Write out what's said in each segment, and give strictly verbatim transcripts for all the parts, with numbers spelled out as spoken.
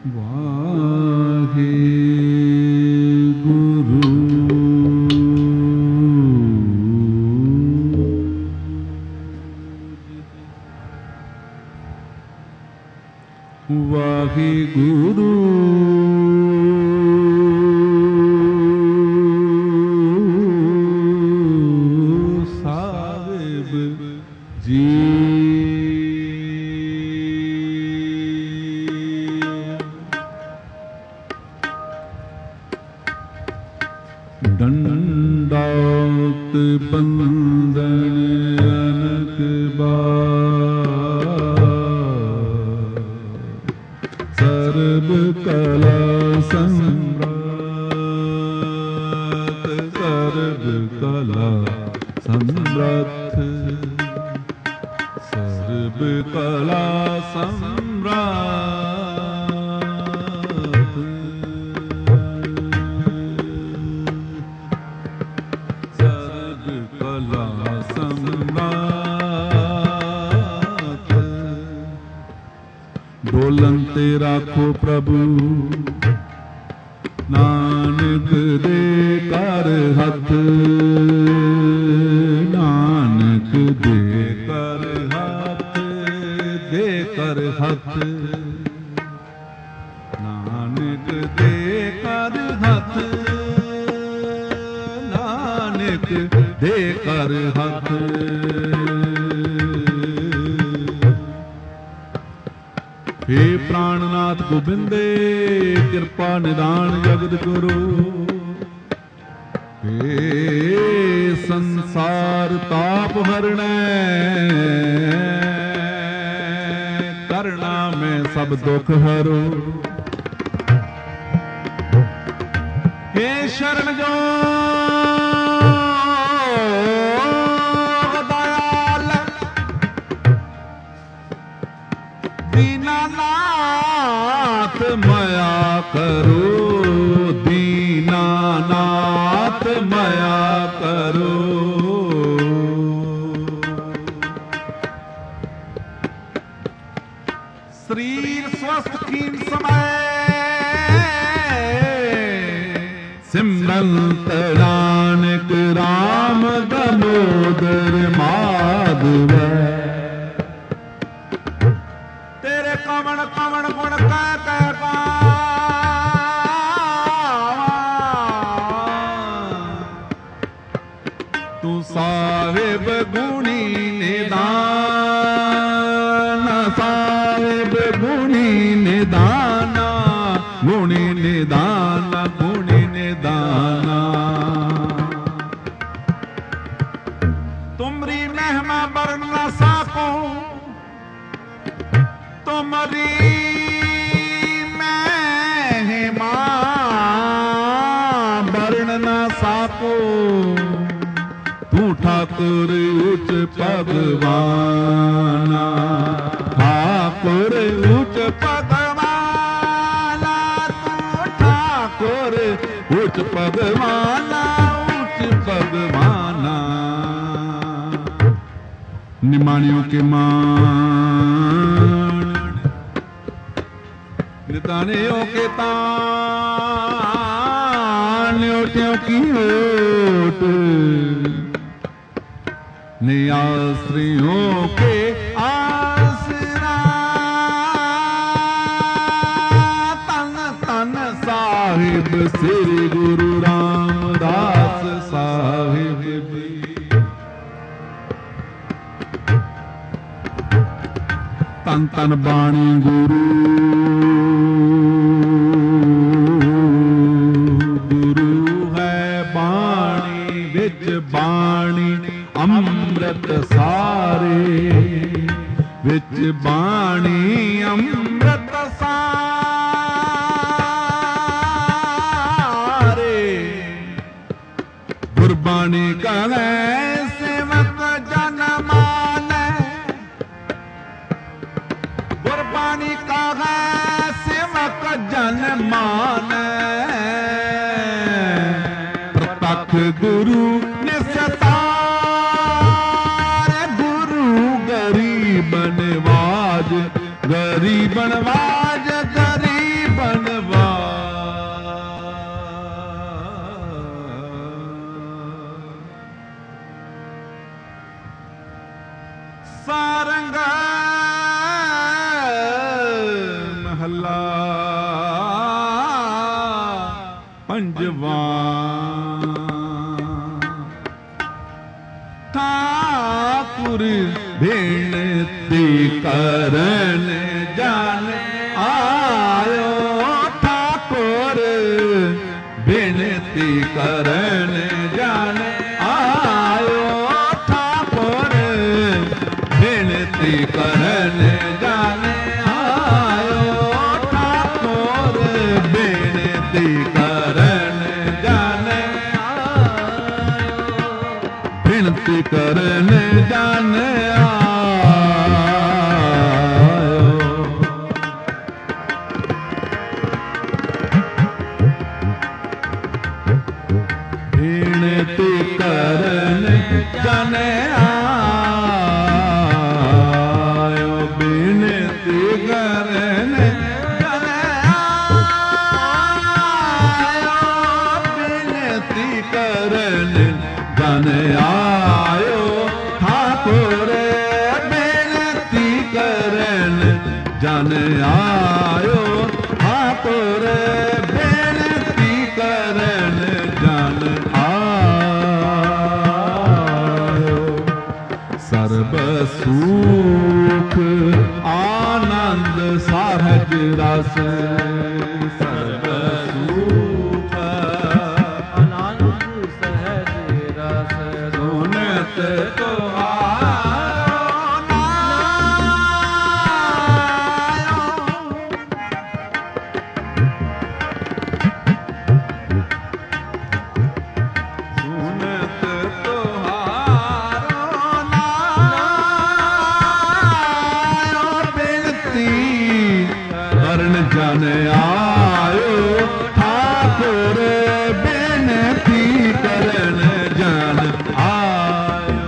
वाहे गुरु वाहे गुरु साहिब जी दंडात बंदन अनक बार सर्व कला सम्राट सर्व कला सम्राट सर्व कला सम्राट सर्व कला सम्राट डोलंते राखो प्रभु नानक दे कर हथ नानक दे कर हथ दे कर हथ नानक दे कर हथ नानक दे कर हथ हे प्राणनाथ गोबिंदे कृपा निदान जगत गुरु हे संसार ताप हरणै करना में सब दुख हरो हे शरण जो दीनानाथ मया करो दीनानाथ मया करो शरीर स्वस्थ खीन समय सिमरन नानक राम दामोदर माधव कमण कमण गुण कह कह तू साहिब गुणी निदान साहिब गुणी निदाना गुणी निदान गुणी निदाना तुमरी महिमा वर्ण न साको तुमरी महिमा वर्ण न साको तू ठाकुर उच्च भगवाना ठाकुर उच्च भगवाना तू ठाकुर उच्च भगवाना उच्च भगवाना निमाणियों के मान नितानियों के तान ओटियों की ओट नियाश्रियों के आसरा तन तन साहिब श्री गुरु रामदास साहिब तन तन बाणी गुरु गुरु है बाणी विच बाणी अमृत सारे विच बाणी अमृत सारे गुरबाणी कहे सेवक जन माने गुरबाणी कहे सेवक जन माने प्रत्यक्ष गुरु निस्तार गुरु गरीब नवाज गरीब नवाज गरीब पंजवा ठाकुर विनती करन जाने आयो ठाकुर विनती करन जाने आयो ठाकुर विनती करन जाने आयो ठाकुर विनती करन जाने आयो विनती करन जाने आयो विनती करन जाने आयो विनती करन जाने आयो विनती करन जाने आयो ठाकुर विनती करन जाने आयो ठाकुर विनती करन जान आयो सर्व सुख आनंद सहज रस सर्व सुख आनंद सहज रस सुनत तुम्हारो सुनत तुम्हारो नायो बिनती करन जन आयो ठाकुर बिनती करन जन आयो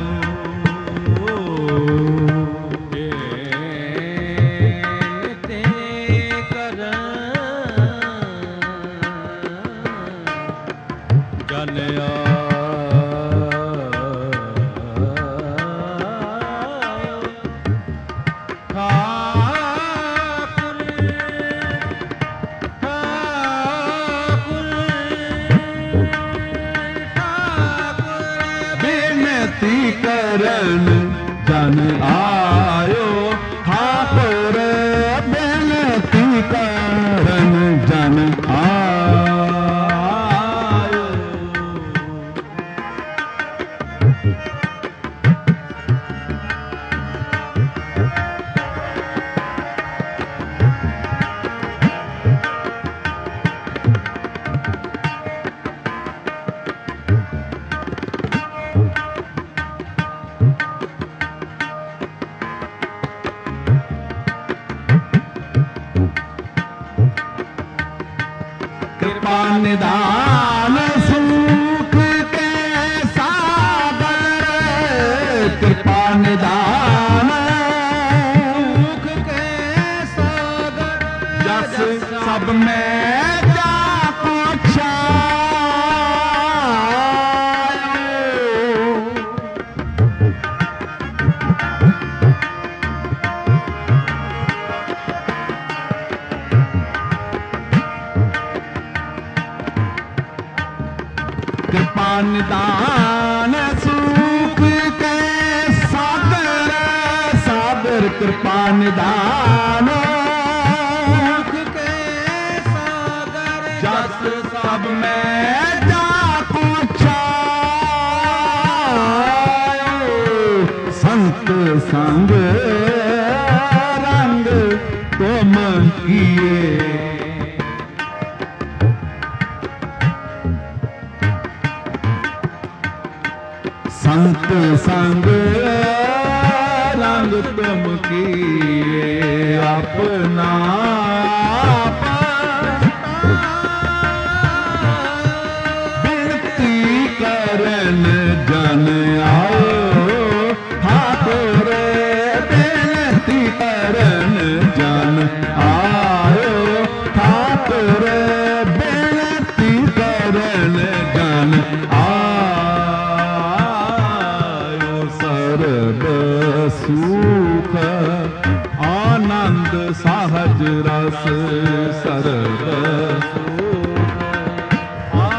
बिनती करन जन बिनती करन जन आयो ठाकुर बिनती करन जन आयो कृपा निदान सुख के सागर कृपा निदान सुख के सागर जस सब में जाको छायो कृपा निदान सुख के सागर सागर कृपा निदान सुख के सागर जस सब में जाको छायो संत संग रंग तुम किए संत संग रंग तुम किए अपना बिनती करन जन आओ ठाकुर बिनती करन जन आओ ठाकुर बिनती करन जन आयो सर्व सुख आनंद सहज रस सर्व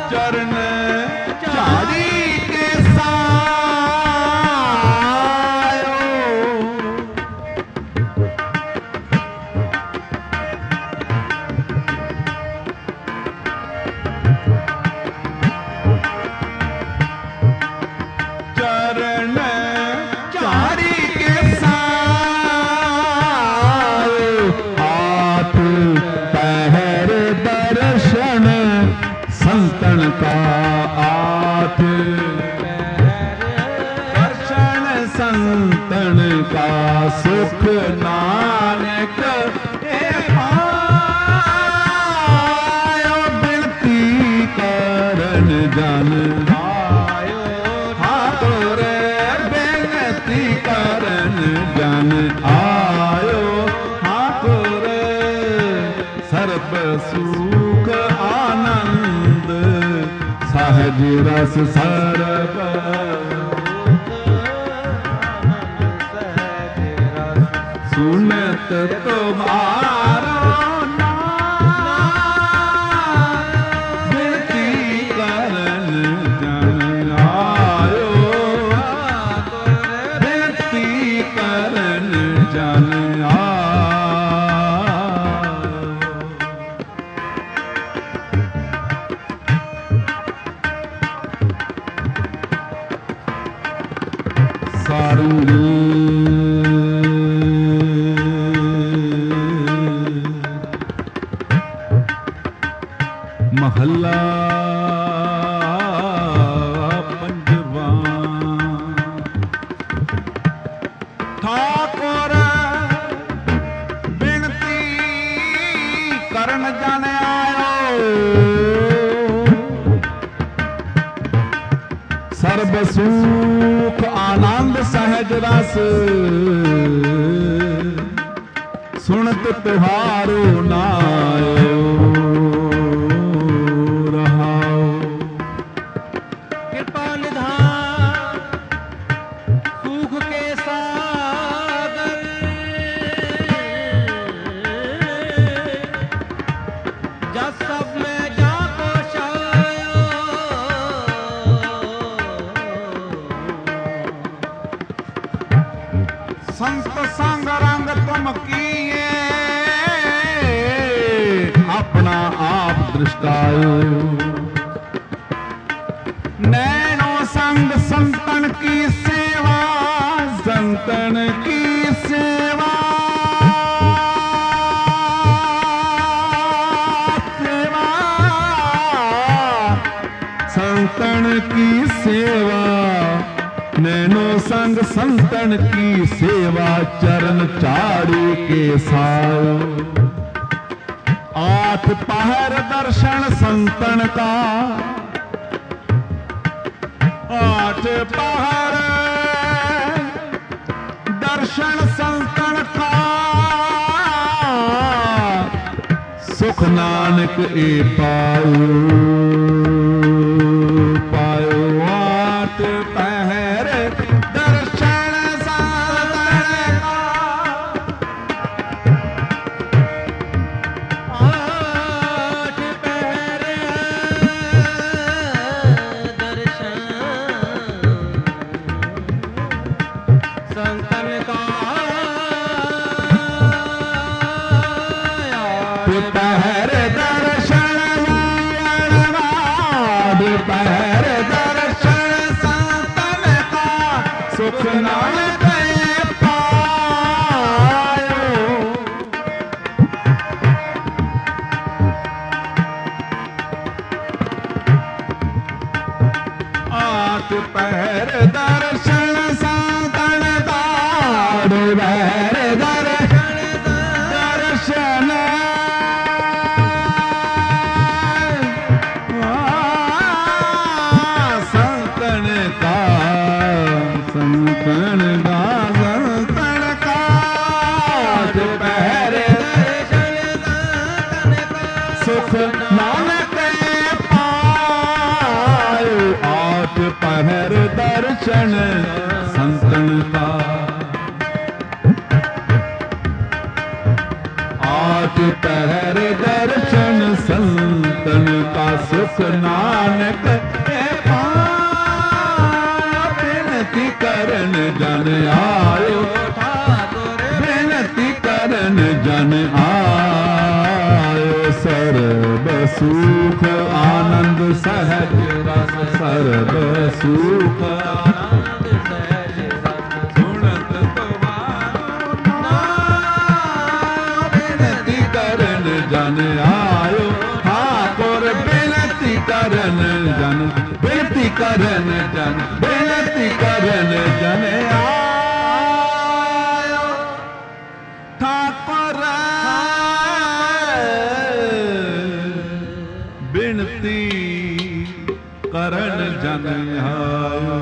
चरण चारी के सायो चरण चारी के सायो हाथ पैर दर्शन संतन का आठ दर्शन संतन का सुख नानक ए पायो बिनती करन जन आयो ठाकुर बिनती करन जन आयो ठाकुर सर्व सुख आनंद सहज रस सर्व सुनत तुम्हारा नाम बिनती करन जन आयो बिनती करन जन महला पंजवा ठाकुर बिनती करन जन आयो सर्व सुख आनंद सहज रस सुनत तुहारो नायो संत संग रंग तुम किए अपना आप दृष्टायो नैनो संग संतन की सेवा संतन की सेवा सेवा संतन की सेवा नैनो संग संतन की सेवा चरण चाड़ी के सायो आठ पहर दर्शन संतन का आठ पहर दर्शन संतन का सुख नानक ए पायो पायो आठ पहर दर्शन संतन का आठ पहर दर्शन संतन का पहर दर्शन पहर दर्शन संतन का सुख नानक पायो आठ पहर दर्शन संतन का पहर दर्शन दर्शन संतन का संतन का संतन का पहर सुख नानक पायो आठ पहर दर्शन सुख नानक के पाया। बिनती करन जन आयो ठाकुर, बिनती करन जन आयो। सर्ब सुख आनंद सहज रस, सर्ब सुख आनंद सहज रस, सुनत तुम्हारा बिनती करन जन आयो ठाकुर। बिनती करन जन, बिनती करन जन, बिनती करन जन आयो ठाकुर। बिनती करन जन आयो।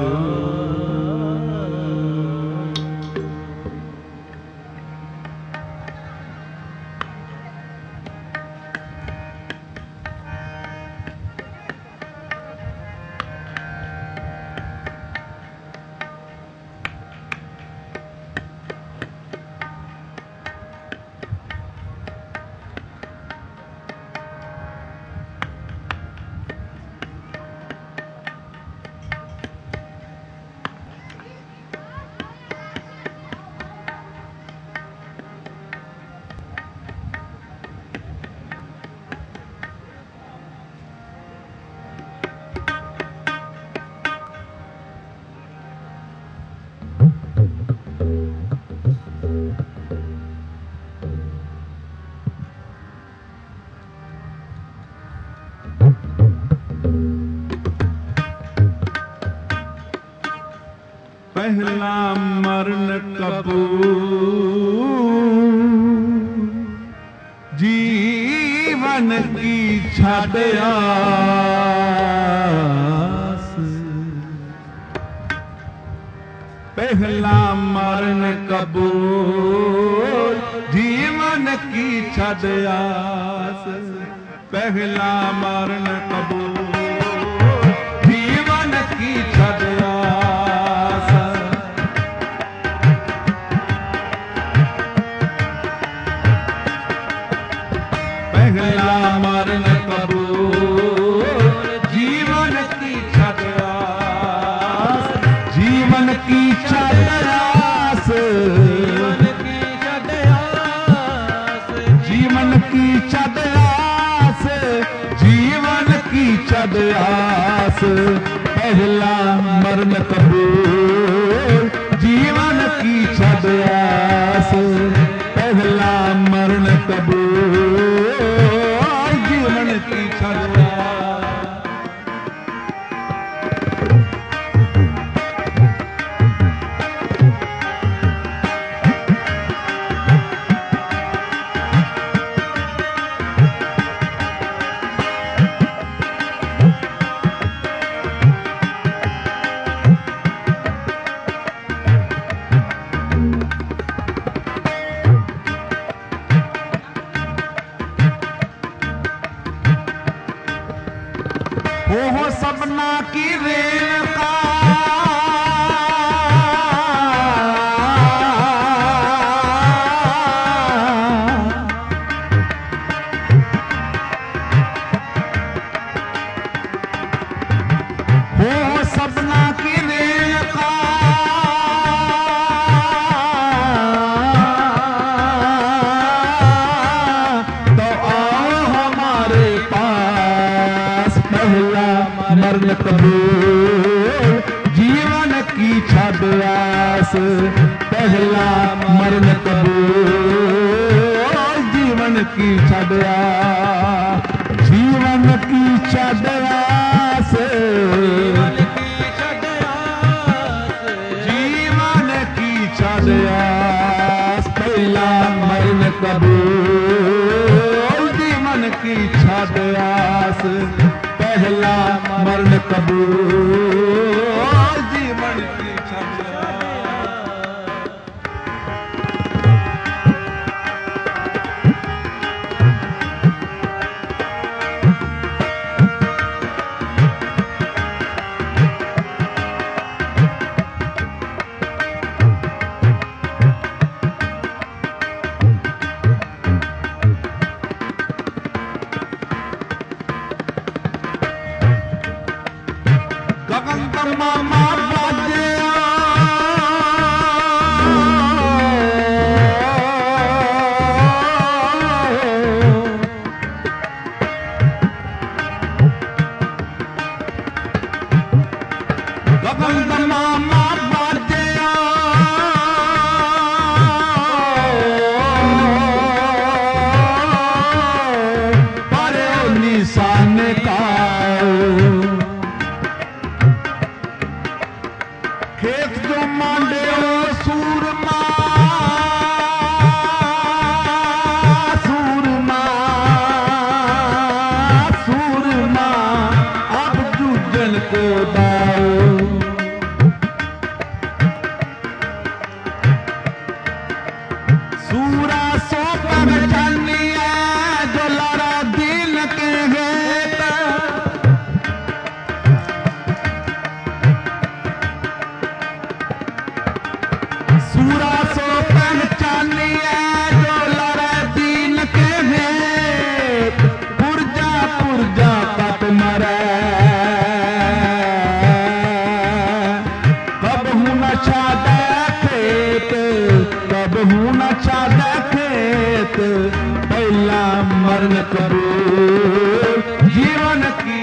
पहला मरण कबूल, जीवन की छाड़ आस। पहला मरण कबूल, जीवन की छाड़ आस। पहला मरण कबूल, जीवन की छाड़ आस। पहला मरण कबूल, जीवन की छाड़ आस। जीवन की छाड़ आस, जीवन की छाड़ आस, जीवन की छाड़ आस। पहला मरण कबूल, जीवन की छाड़ आस। पहला मरण कबूल, जीवन की छाड़ आस। हो सबना की रेणुका, हो सबना की रेणुका। तो आओ हमारे पास। पहला मरण कबूल, जीवन की छाड़ आस। पहला मरण कबूल, जीवन की छाड़ आस। जीवन की छाड़ आस, जीवन की छाड़ आस। पहला मरण कबूल, जीवन की छाड़ आस। पहला मरण कबूल, जीवन की छाड़ आस। अब जूझन को दाओ। सूरा सो पहचानी है जो लड़ा दिल के हेत। सूरा सो पहचानी है जो लड़ा दिल के हेत। पुरजा पुरजा पत मरे कब हूं न छाड़ा खेत, कब हूं न छाड़ा खेत। पहला मरण कबूल जीवन की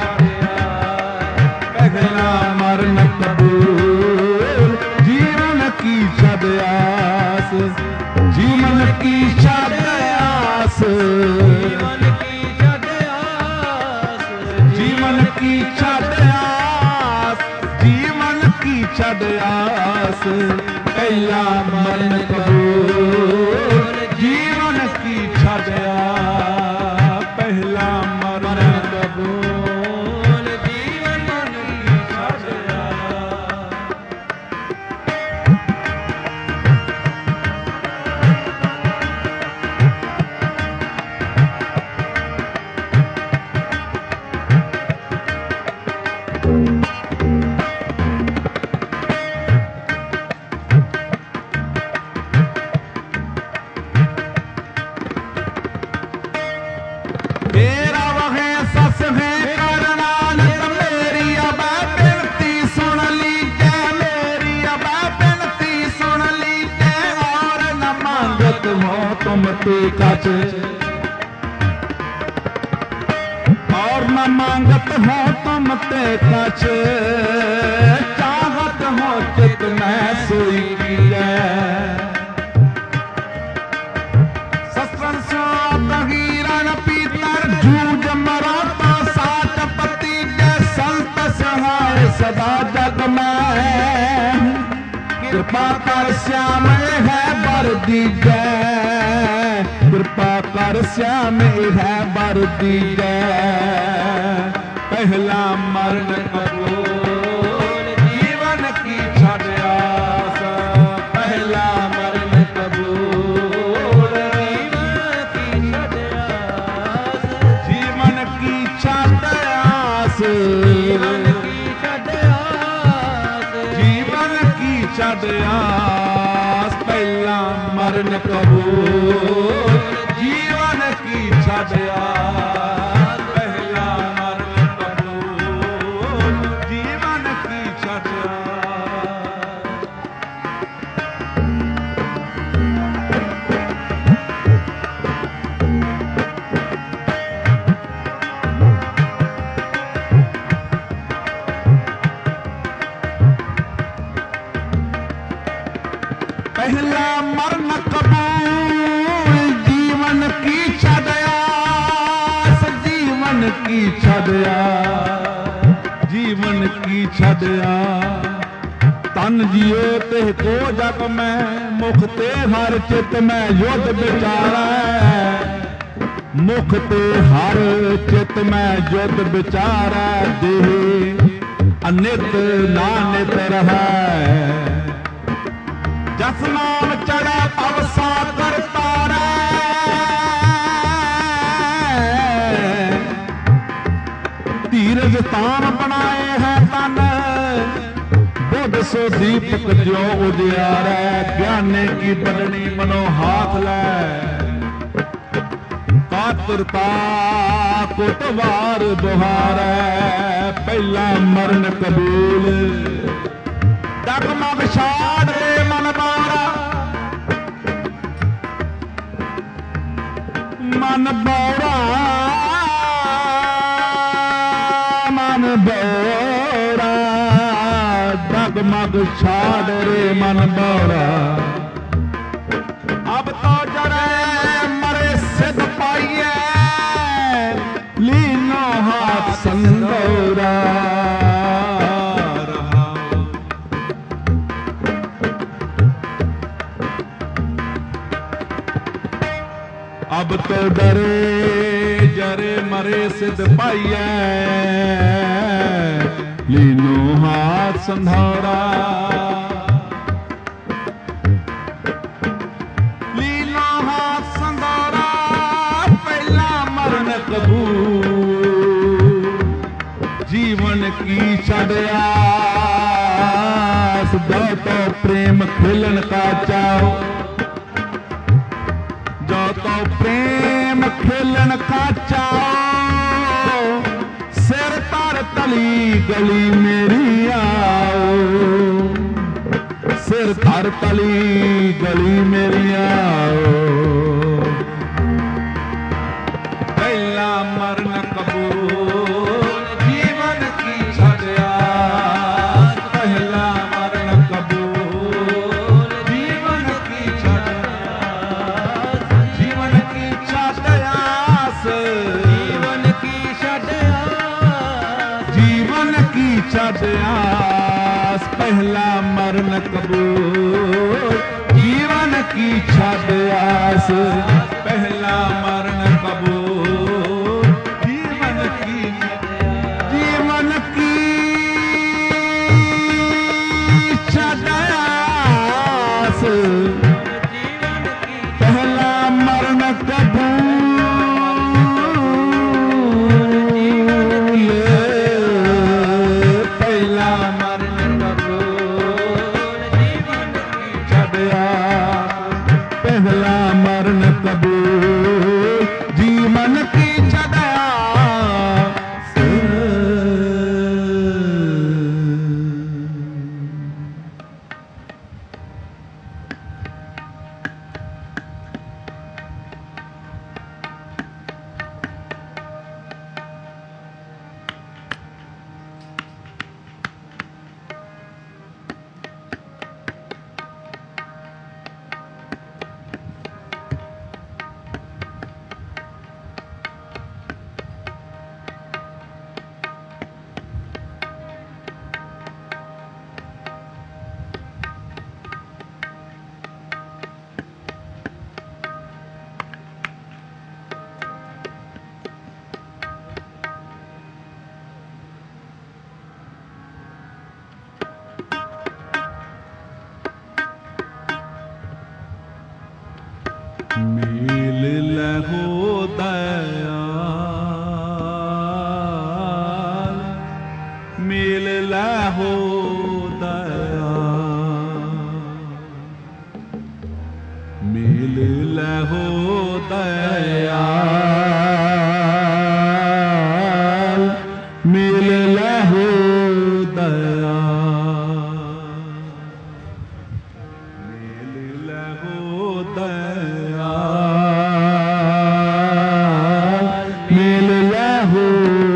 पहला मरण कबूल जीवन की छदयास, जीवन की छदयास, जीवन की छदयास, जीवन की छदयास, जीवन की छदयास। पहला मरण कबूल जीवन की छदयास, पहला मरण कबूल जीवन की छदयास। मेरा वह सस है करनानत मेरी अब बिनती सुन लीजिए, मेरी अब बिनती सुन लीजिए। और न मांगत हो तुम ते कछ, और न मांगत हो तुम ते कछ। चाहत हो चित में सोई कीजिए। शस्त्रन सो तहीरन पीतर जूझ मराता सात पति जय संत सहाय सदा जग में। कृपा कर श्याम है बर दीजय, कृपा कर श्याम है बर दीजय। पहला मरण कबूल जीवन की छदयास, पहला मरण कबूल जीवन की छदयास, जीवन की छदयास, जीवन की छदयास। पहला मरण कबूल जीवन की छदयास, पहला मरण कबूल जीवन की छदयास। पहला मरण कबूल जीवन की छदयास, जीवन की छदयास, जीवन की छदयास। तन जियो ते को जग में मुख ते हर चित में युद्ध विचारा। मुख ते हर चित में युद्ध विचारा। देह अनित नानित रहा। जस नाम चढ़ा तब सा करता रे। धीरज तान बनाए हैं तन बुध सो दीपक जो उजियारे। ज्ञाने की बदनी मनो हाथ ले। कातरता कोतवार बुहारे। पहला मरण कबूल डगमग छाड़ रे मन बारा। मन बौरा मन बौरा डगमग छाड़ रे मन बौरा। अब तो जरे मरे सिद्ध पाइए लीनो हाथ संदौरा। अब तो डरे जरे मरे सिद्ध सिद्ध पाइए लीनो हाथ संधारा लीनो हाथ संधारा पहला मरण कबूल जीवन की छड़यास जो तो प्रेम खिलन का चाओ जो तो प्रेम खिलन का चाओ सिर तर तली गली मेरी आओ सिर तर तली गली मेरी आओ पहला मरण कबूल जीवन की छड़यास पहला मरण कबूल जीवन की छड़यास जीवन की छड़यास जीवन की छड़यास जीवन की छड़यास पहला मरण कबूल जीवन की छड़यास पहला मरण कबूल जीवन की जीवन की छड़यास पहला मरण कबूल पहला मरण कबूल जीवन की छड़यास पहला मरण कबूल जीवन की छड़यास मिल लहो दयाल मिल लहो दयाल मिल लहो दयाल मिल लहो दयाल मिल लहो दयाल मिल लहो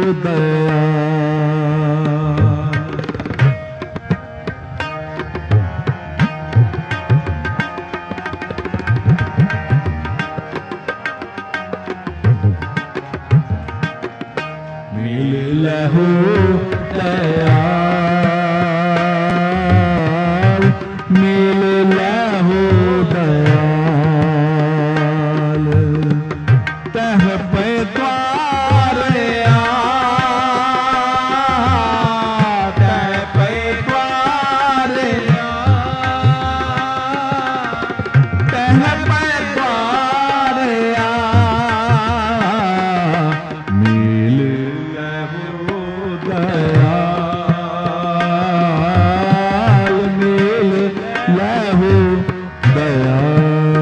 दयाल मिल लहो दयाल मिल लहो दयाल तह पे द्वारे आ तह पे द्वारे आ तह पे द्वारे आ मिल लहो दयाल मिल लहो दयाल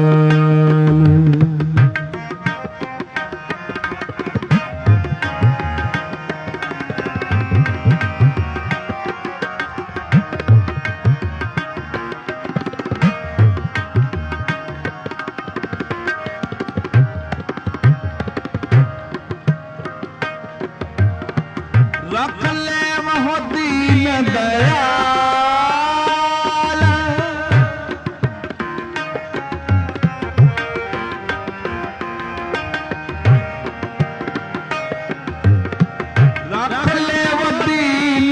रख ले वह दीन दयाल रख ले वह दीन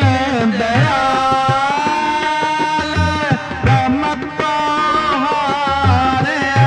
दयाल रहमत बहारे आ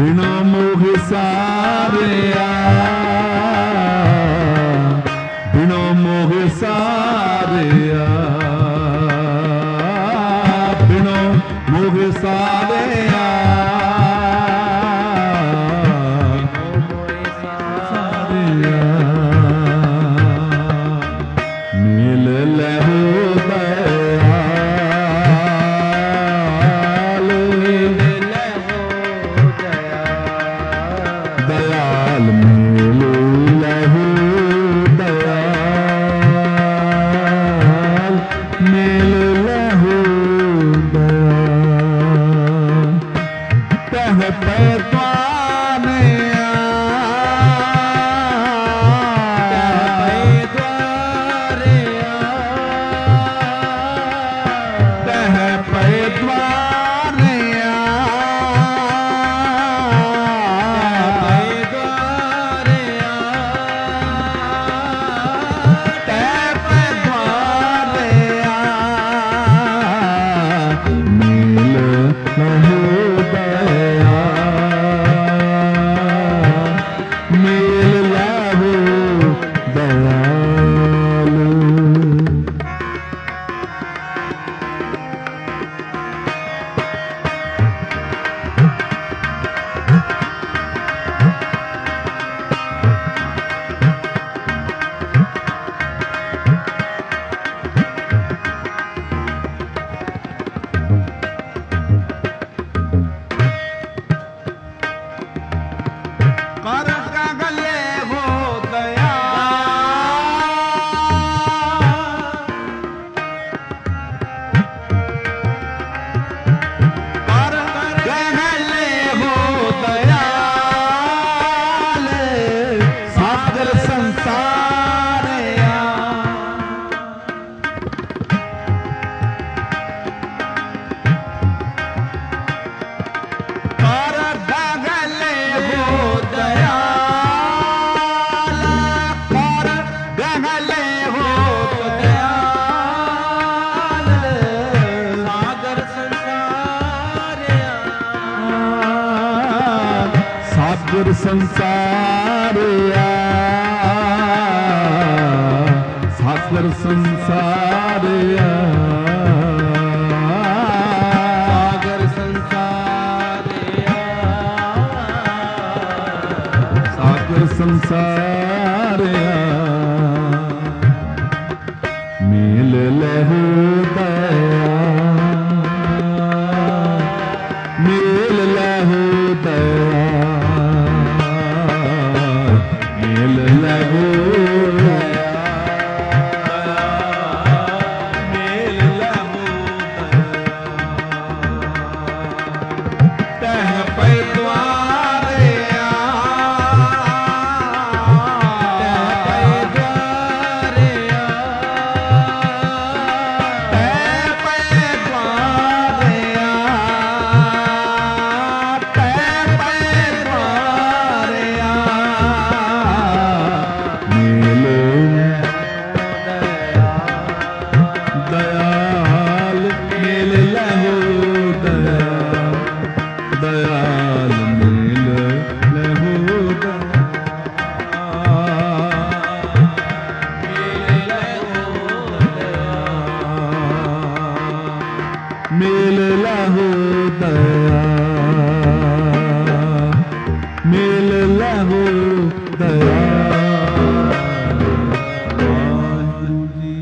बिनो मोह सारिया बिनो मोह सारिया बिनो मोह सारिया मिल लहू दयाल दयाल मिल लहू दयाल मिल लहू दयाल कह पैताने संसारिया सागर संसारिया सागर संसारिया सागर संसारिया मिल लहू दया मिल लहू दया मिल लहू मिल लहू तह पैद्वारे मिल लहू दया मिल लहू दया वाहिगुरु जी।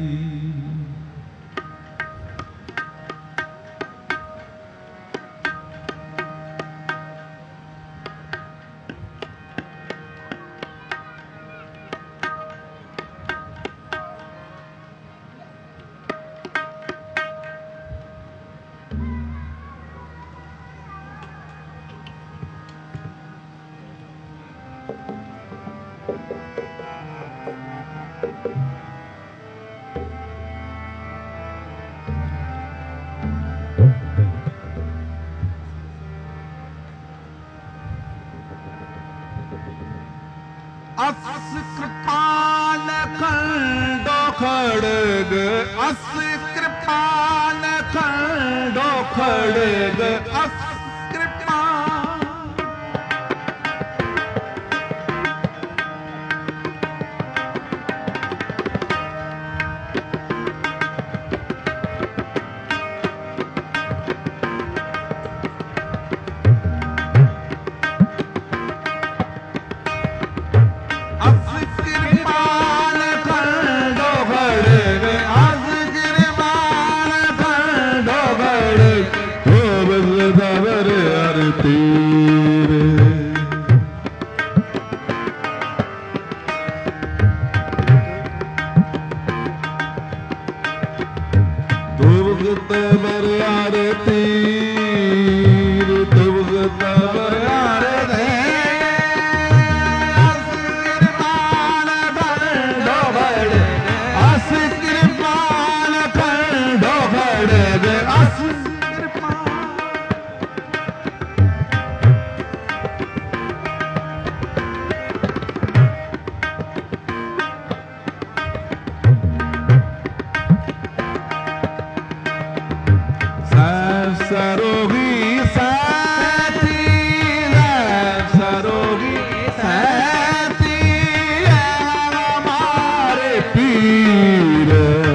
अस कृपाल खंडो खड़ग अस कृपाल खंडो खड़ग अस कृपाल यार तीर दुख तवर यार दे अस कृपान खंडो खड़े अस कृपान खंडो खड़े अस सरोगी साथी सरोगी साथी हमारे पीर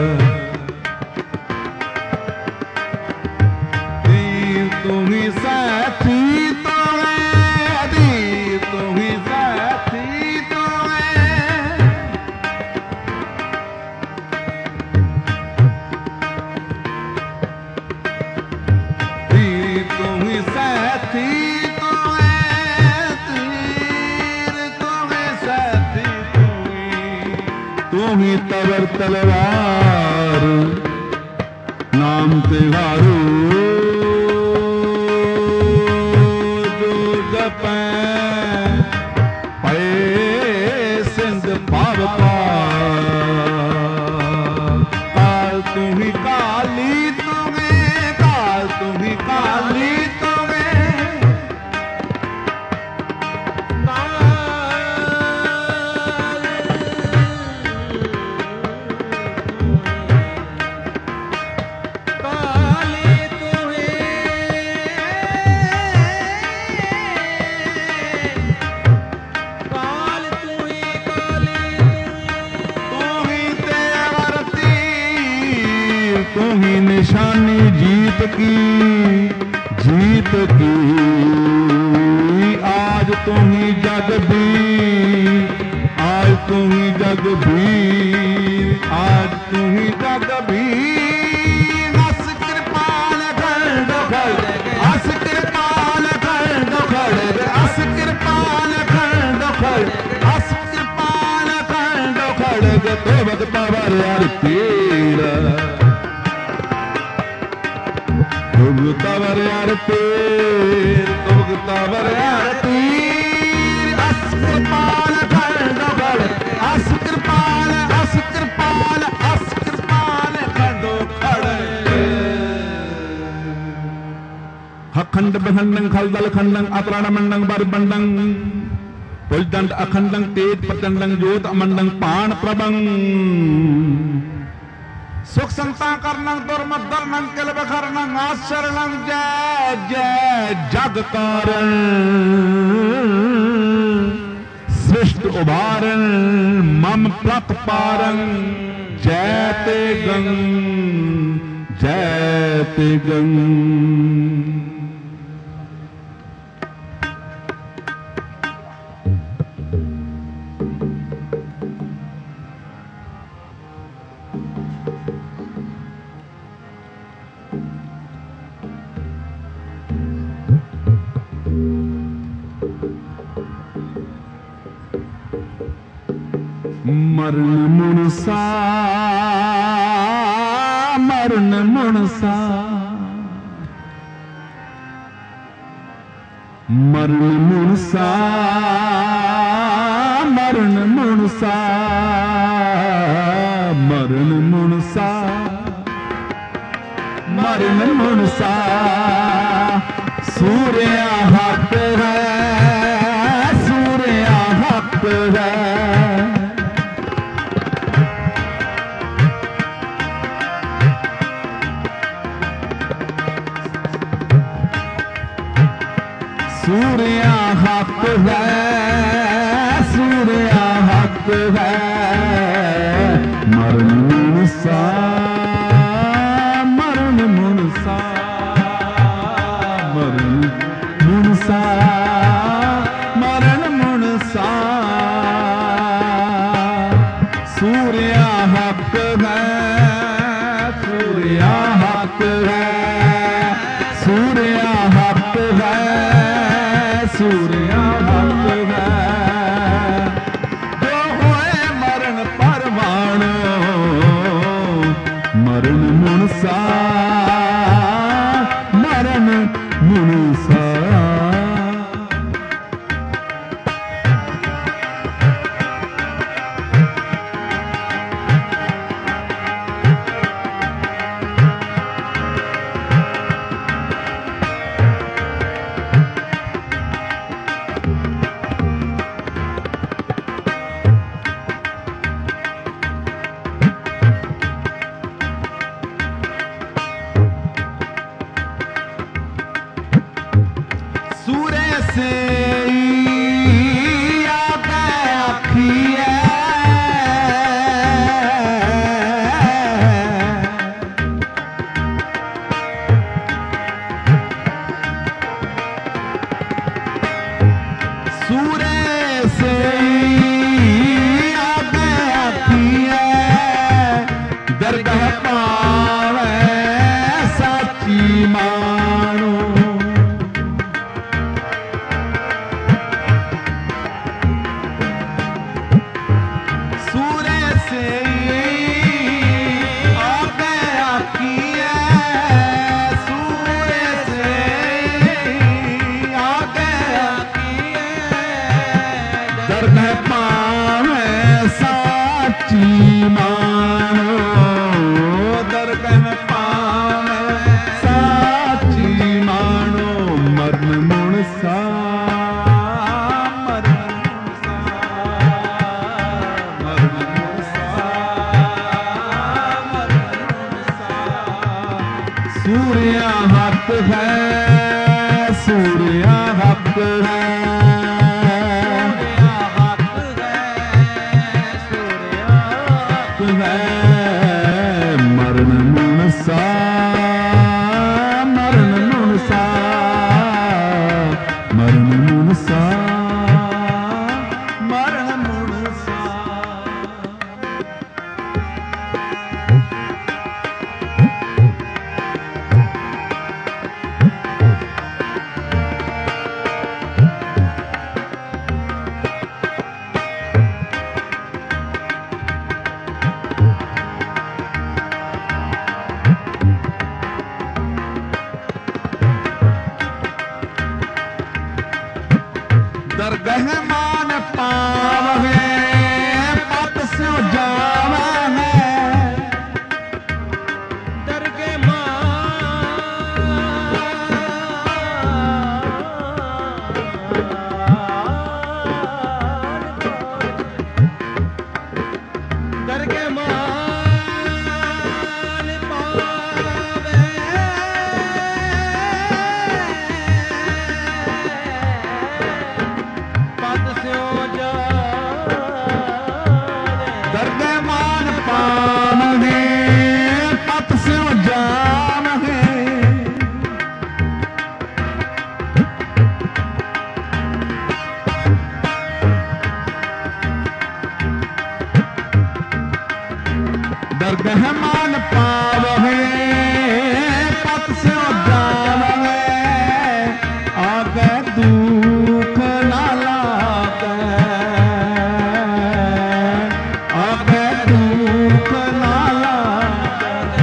तुम्ही साथी तुम्हें दी तुम्ही साथी तुम्हें तुम्ही साथी तुम्हें तीर तुम्हें साथी तुम्ही तुम्ही तवर तलवार नाम तिहारू जो जपै पे सिंध पाव पार तुम्ही काली तुम्हें काल तुम्ही काली तुम्ही निशानी जीत की जीत की आज तुम्ही जग भी आज तुम्ही जग भी आज तुम्ही जग भी अस कृपाल खंड खड़े अस कृपाल खंड खड़े अस कृपाल खंड खड़े अस कृपाल खंड खड़े तो भगत वर यार पीड़ा तवर यार तीर तुग तवर यार तीर अस कृपाल खंड खड़े अस कृपाल अस कृपाल अस कृपाल खंडो खड़े अखंड बखंडं खलदल खंडं अतरण मंडं बर बंडं पुलदंड अखंडं तेज प्रचंडं ज्योत अमंडं पाण प्रभं सुख संता करनं दुर्मत दर्नं किल बखरनं आशरणं जय जय जग कारण सृष्ट उभारण मम प्लक पारं जय ते गंग जय ते गंग मरण मुनसा मरण मुनसा मरण मुनसा मरण मुनसा मरण मुनसा मरण मुनसा सूर्य हक है सूर्य हक है सूर्य हक है सूर्य हक है मरण मुनसा मरण मुनसा मरण मुनसा मरण मुनसा सूर्य हक है सूर्य हक है सूर्य हक है सूर्य हक है जो होए मरण परवाणो मरण मुनसा से आगे आखिए सूरे से आगे आखिए दरगाह पावे साची मानो सूरे से आगे आखिए सूरे से आगे आखिए दरगाह पावे साची मानो दरगाह पावे साची मानो मरण मुणसा मरण मुणसा मरण मुणसा मरण मुणसा सूर्या हक है सूर्या हक है मरण मुनसा मरण मुनसा मरण मुनसा मरण मुनसा दरगाह मान पावे पत स्यो जावे दरगाह मान दरगाह मान पावे दरगाह मान पावे पत स्यो जावे दरगाह मान पावे पत स्यो जावे आगे दुख ना लागे आगे दुख ना लागे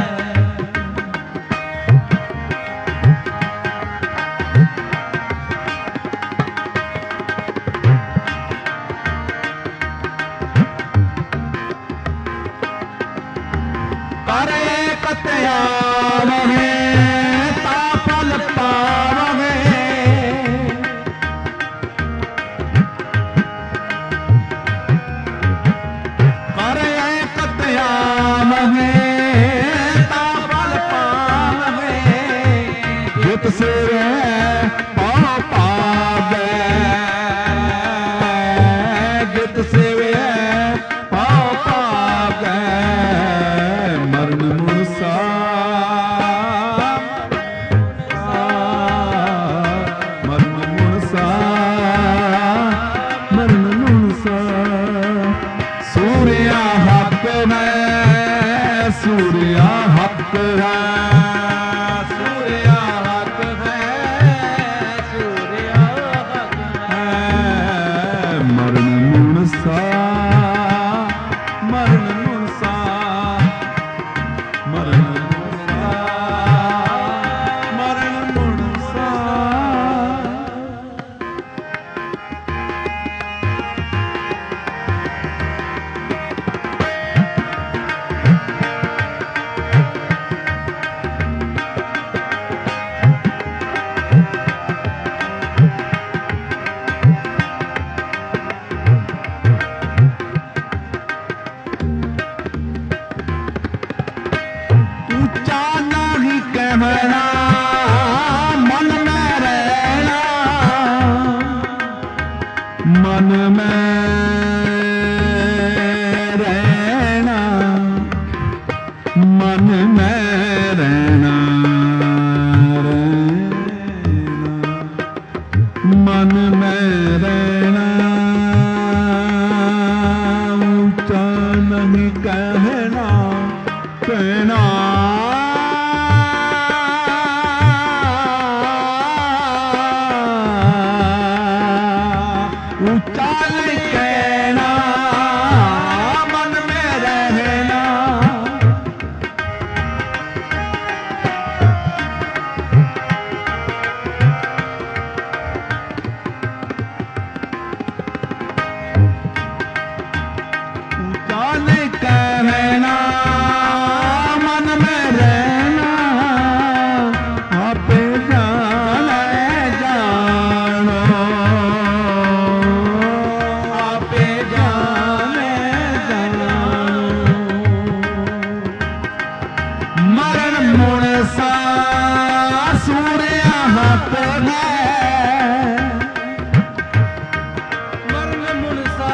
करे कत्यावे ता फल पावे करे कत्यावे ता फल पावे जित सिरे पाव पावे जित सिरे पाव पावे मरण मुनसा मरण मुनसा मरण मुनसा सूर्या हक है सूर्या हक है सूर्या हक है हक है मरण मुनसा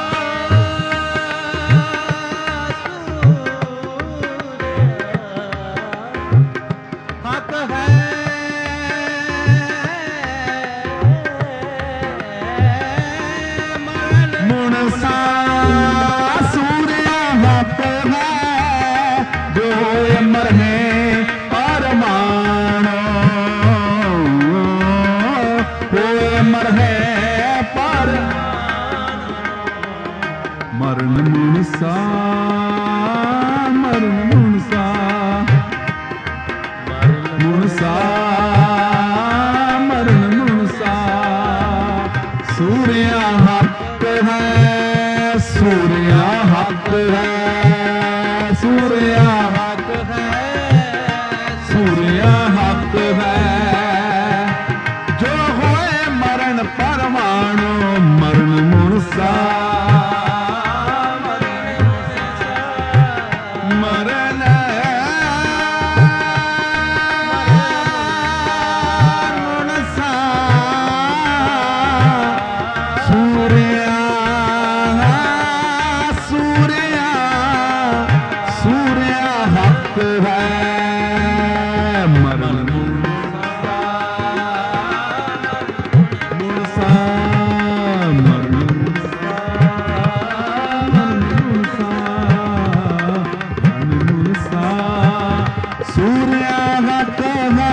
हक है मरण मुनसा सूर्य हक है जो अमर है परमाणु वो अमर है पर मरण मुनसा मरण मुनसा मुनसा मरण मुनसा सूर्य हक है सूर्य हक है सूर्य हक है सूर्य हक है जो होए मरण परमाणु मरण मुनसा मरण मुनसा सूर्य सूर्य सूर्य हक है मरण मुनसा मुनसा मरण मुनसा मरण मुनसा मरण मुनसा सूर्य हक है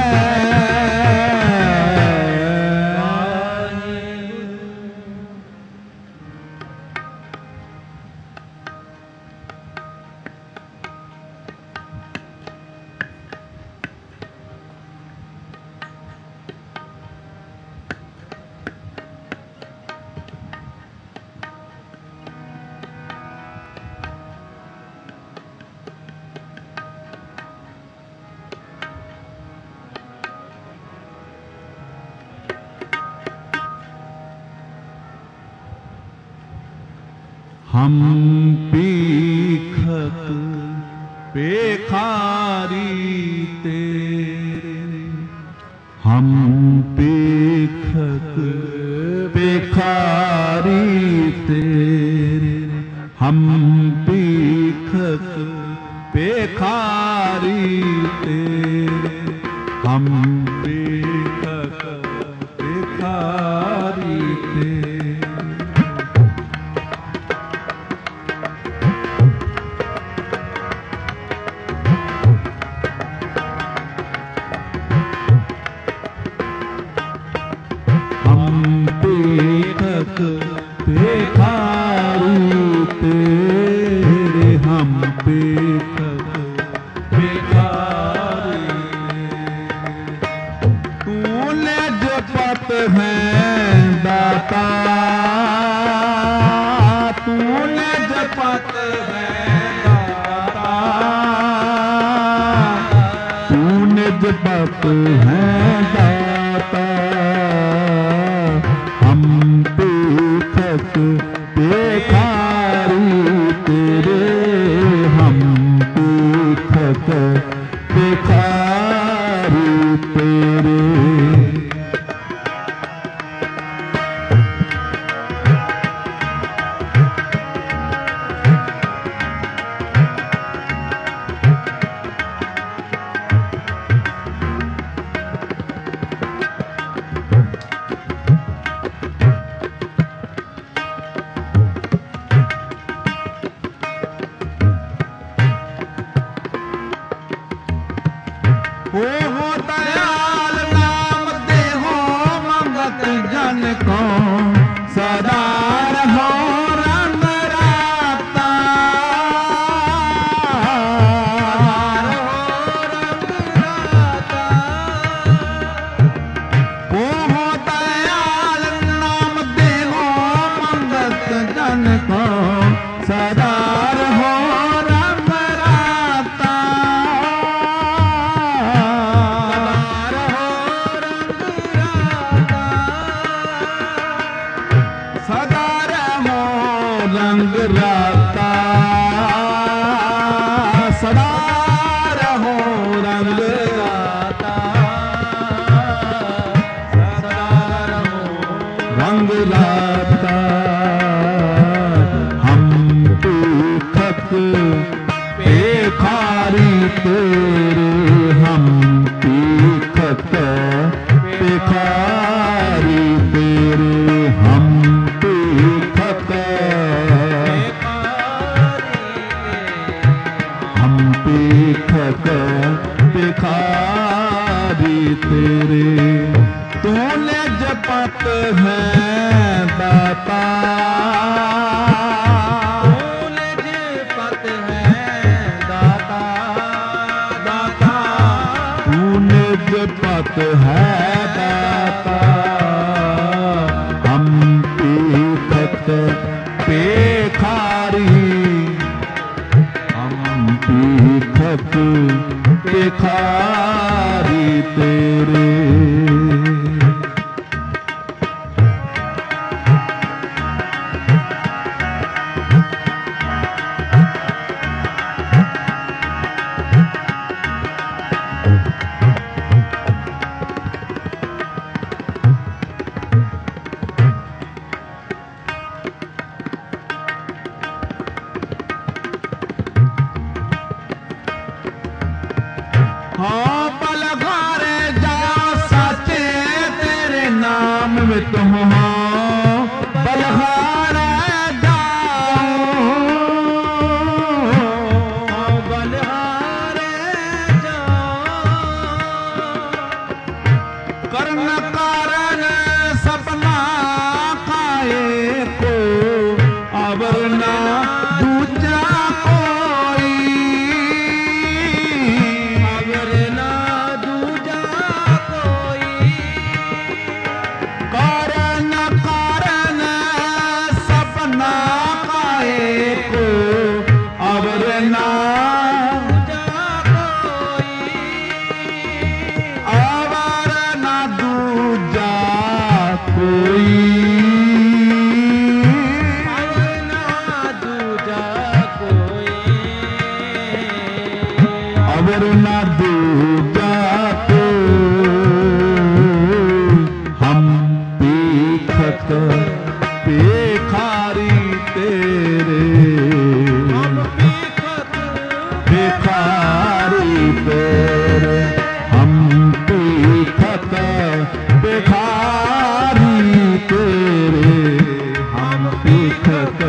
हम पीखत पेखारी तेरे हम पीखत पेखारी तेरे हम पीखत पेखारी तेरे हम पीखत पेखारी तेरे पेखत पेखारी तेरे हम पेखत पेखारी तूने जपत है दाता तूने जपत है दाता तूने जपत है दाता हम पेखत पेखारी तेरे हम पेखत पेखारी तेरे हो हो दयाल नाम दे हो मंगत जन को सदा रहो रंग राता हो हो दयाल नाम दे हो मंगत जन को सदा रहो रंग राता सदा रहो रंग राता सदा रहो रंग राता मंगलाता हम तीखत पेखारी तेरे हम तीखत पेखारी तेरे हम तीखत हम तीखत पेखारी तेरे तूने जपत है दाता तूने जपत है दाता दाता तूने जपत है दाता हम तीखत पेखारी हम तीखत पेखारी तेरे हाँ बलघारे जाओ सचे तेरे नाम में तुम हो बलघारे जाओ बलहारे जाओ कर्ण कारण सपना खाए को अवरना दूजा कोई अगर ना दूजा कोई कारण कारण सपना खाए को अवरना दूजा कोई अवरना दूजा कोई अगर ना दूजा कोई अवरना दूजा कोई हम तीखत पेखारी तेरे हम पीखत पेखारी तेरे हम तीखत पेखारी तेरे हम तीखत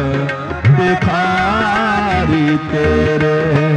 पेखारी तेरे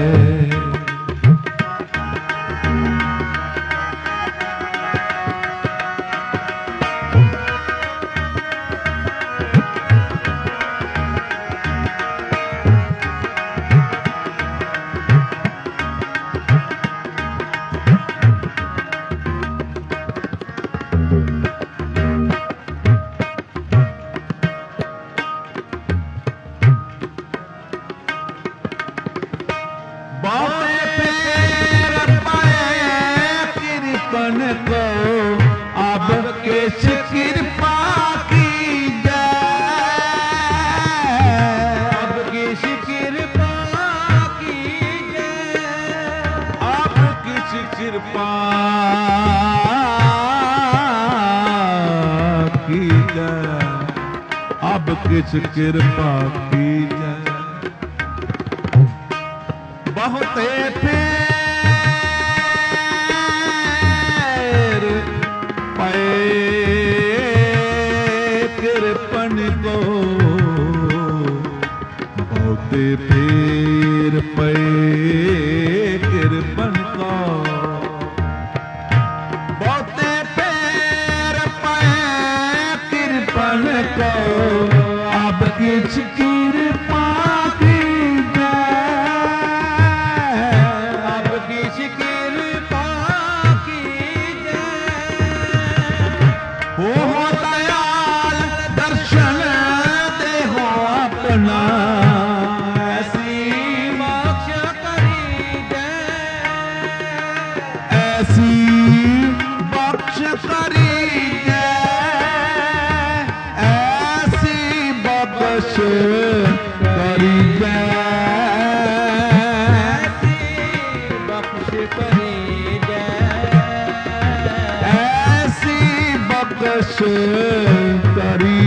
बहुते पैर पाए कृपन को अब किस कृपा की जाए अब किस कृपा कीजिए अब किस कृपा की जाए अब किस कृपा की जाए बहुते पैर पे कृपन को बहुते पैर पे कृपन को बहुते पैर पे कृपन को अब किस कृपा की जाए अब किस कृपा कीजिए हो दयाल दर्शन दे हो अपना ऐसी बख्श करीजे ऐसी बख्श करी ऐसी बख्श करी ऐसी बख्श करीजे ऐसी बख्श करी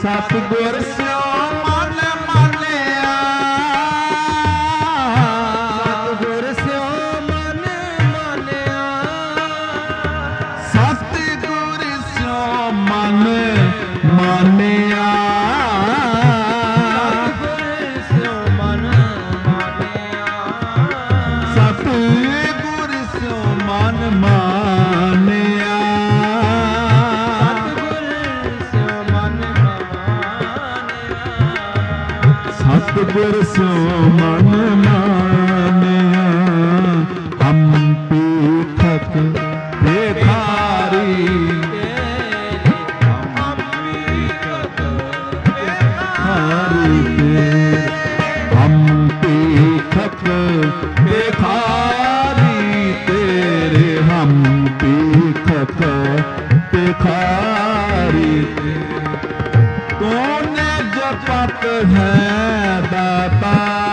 ਸਤਿਗੁਰ ਸਿਓ ਮਨ ਮਾਨਿਆ ਸਤਿਗੁਰ ਸਿਓ ਮਨ ਮਾਨਿਆ ਸਤਿਗੁਰ ਸਿਓ ਮਨ ਮਾਨਿਆ ਸਤਿਗੁਰ ਸਿਓ ਮਨ ਮਾਨਿਆ ਸਤਿਗੁਰ ਸਿਓ ਮਨ ਮਾਨਿਆ ਸਤਿਗੁਰ ਸਿਓ ਮਨ ਮਾਨਿਆ ਹਮ ਪੀਠਕ ਭਿਖਾਰੀ ਹਮ ਪੀਠਕ ਭਿਖਾਰੀ ਤੇਰੇ ਹਮ ਪੀਠਕ ਭਿਖਾਰੀ ਤੇਰੇ ਹਮ ਪੀਠਕ ਭਿਖਾਰੀ ਤੇਰੇ ਤੂਨੇ ਜਪਤ ਹੈ ਦਾਤਾ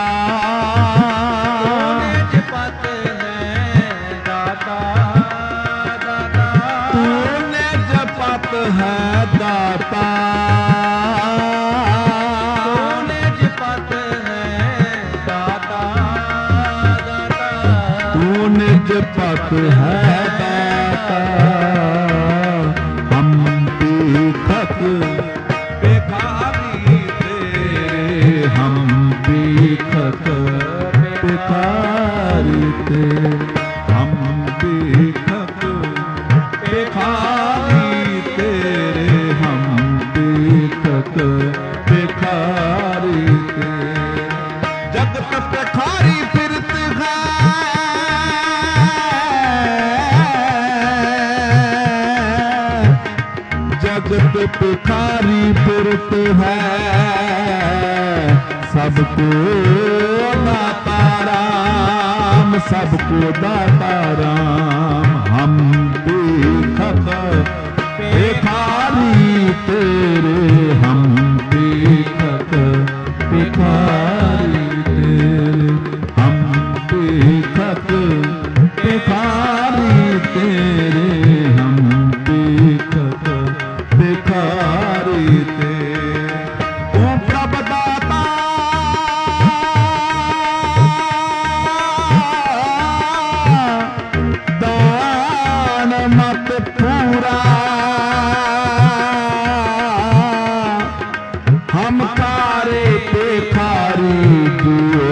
ਜਪਤ ਹੈ ਦਾਤਾ ਦਾਤਾ ਤੂਨੇ ਜਪਤ ਹੈ ਦਾਤਾ ਤੂਨੇ ਜਪਤ ਹੈ ਦਾਤਾ ਦਾਤਾ ਤੂਨੇ ਜਪਤ ਹੈ ਦਾਤਾ ਹਮ ਪੀਠਕ ਭਿਖਾਰੀ ਤੇਰੇ ਹਮ ਪੀਠਕ ਭਿਖਾਰੀ ਤੇਰੇ ਹਮ ਪੀਠਕ ਭਿਖਾਰੀ ਤੇਰੇ ਹਮ ਪੀਠਕ ਭਿਖਾਰੀ ਤੇਰੇ ਜਗਤ ਭਿਖਾਰੀ ਫਿਰਤ ਹੈ जगत भिखारी फिरत है सबको दाता राम सबको दाता राम हम भिखक भिखारी तेरे हम भिखक भिखारी तेरे हम भिखक भिखारी तेरे हम भिखक भिखारी तेरे तू प्रभ दाता दान मत पूरा हम कारे भिखारी दियो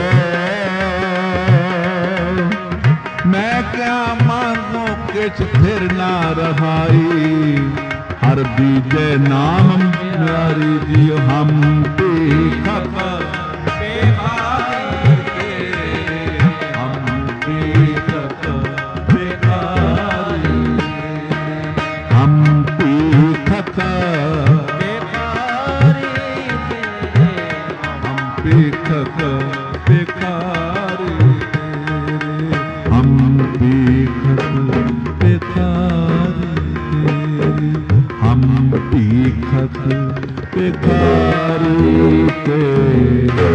मैं क्या मांगू किछ फिर ना रहाई हर बीजे नाम प्यारी जियो हम भिखक भिखारी तेरे हम भिखक भिखारी हम भिखक भिखारी तेरे हम भिखक भिखारी तेरे हम भिखक भिखारी तेरे हम भिखक भिखारी तेरे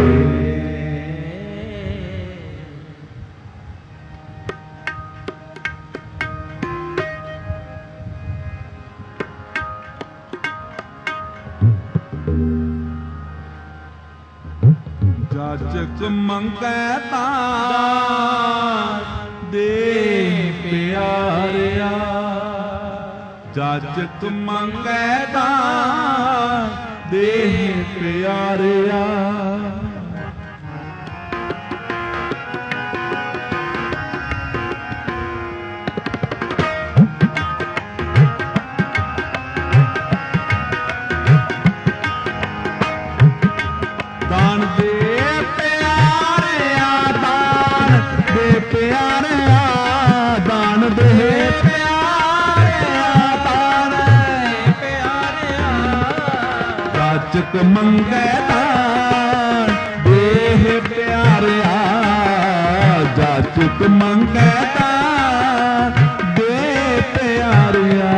ਜਾਚਕ ਮੰਗੈ ਤਾਂ ਦੇ ਪਿਆਰਿਆ ਜਾਚਕ ਮੰਗੈ ਤਾਂ ਦੇ ਪਿਆਰਿਆ ਦਾਨ ਦੇ ਪਿਆਰਿਆ ਦਾਨ ਦੇ ਪਿਆਰਿਆ ਦਾਨ ਦੇ ਪਿਆਰਿਆ ਦਾਨ ਦੇ ਪਿਆਰਿਆ ਜਾਚਕ ਮੰਗੈ ਦਾਨ ਦੇਹ ਪਿਆਰਿਆ ਜਾਚਕ ਮੰਗੈ ਦਾਨ ਦੇ ਪਿਆਰਿਆ